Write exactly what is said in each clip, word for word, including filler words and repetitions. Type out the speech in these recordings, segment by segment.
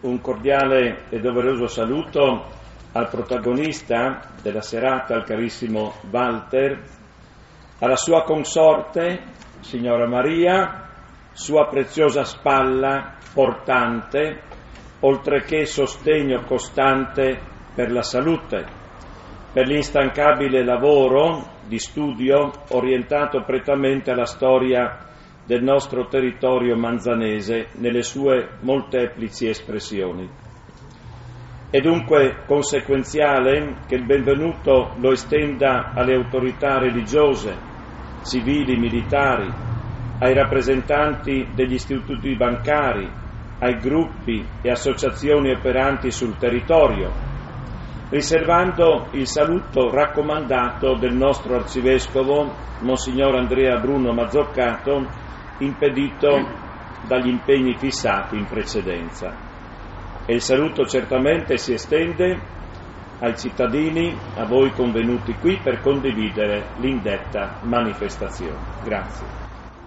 Un cordiale e doveroso saluto al protagonista della serata, al carissimo Walter, alla sua consorte, signora Maria, sua preziosa spalla portante, oltre che sostegno costante per la salute, per l'instancabile lavoro di studio orientato prettamente alla storia del nostro territorio manzanese nelle sue molteplici espressioni. È dunque conseguenziale che il benvenuto lo estenda alle autorità religiose, civili, militari, ai rappresentanti degli istituti bancari, ai gruppi e associazioni operanti sul territorio, riservando il saluto raccomandato del nostro arcivescovo, Monsignor Andrea Bruno Mazzoccato, impedito dagli impegni fissati in precedenza. E il saluto certamente si estende ai cittadini, a voi convenuti qui per condividere l'indetta manifestazione. Grazie.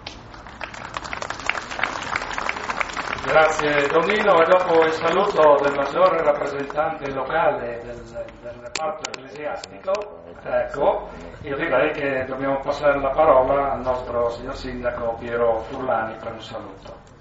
Grazie Donino, e dopo il saluto del maggiore rappresentante locale del, del reparto ecclesiastico, ecco, io direi che dobbiamo passare la parola al nostro signor sindaco Piero Furlani per un saluto.